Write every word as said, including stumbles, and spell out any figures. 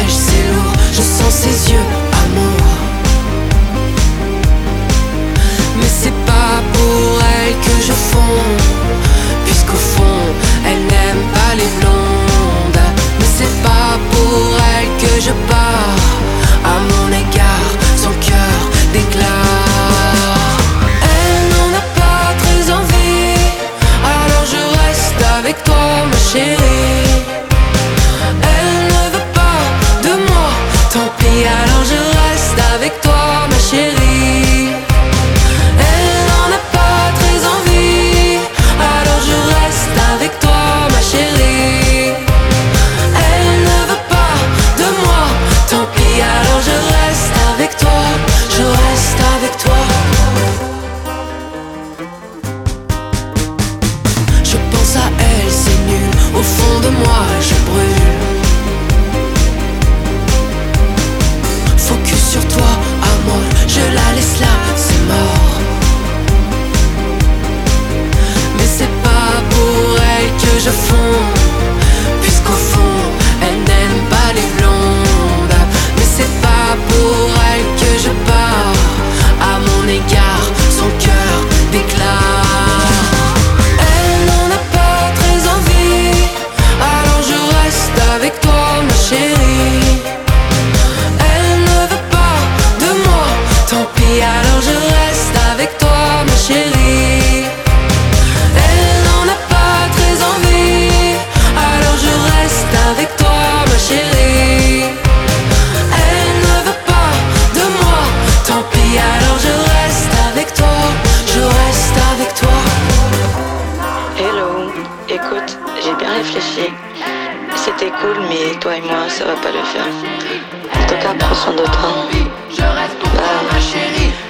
neige, c'est lourd, je sens ses yeux, amour. Mais c'est pas pour elle que je fonds, puisqu'au fond, elle n'aime pas les blondes. Mais c'est pas pour elle que je pars, à mon égard, son cœur déclare. Elle n'en a pas très envie, alors je reste avec toi, ma chérie. Elle ne veut pas de moi, tant pis, alors je reste avec toi, ma chérie. Elle n'en a pas très envie, alors je reste avec toi, ma chérie. Elle ne veut pas de moi, tant pis, alors je reste avec toi, je reste avec toi. Je pense à elle, c'est nul, au fond de moi je brûle. Focus sur toi, amour, je la laisse là, c'est mort. Mais c'est pas pour elle que je fonds, puisqu'au fond, elle n'aime pas les blondes. Mais c'est pas pour elle que je pars, à mon égard, son cœur déclare. Elle n'en a pas très envie, alors je reste avec toi, ma chérie. Elle ne veut pas de moi, tant pis, alors je reste avec toi, ma chérie. Elle n'en a pas très envie, alors je reste avec toi, ma chérie. Elle ne veut pas de moi, tant pis, alors je reste avec toi, je reste avec toi. Hello, écoute, j'ai bien réfléchi. C'était cool, mais toi et moi, ça va pas le faire. En tout cas, prends soin de toi. Je reste pour toi, ma chérie.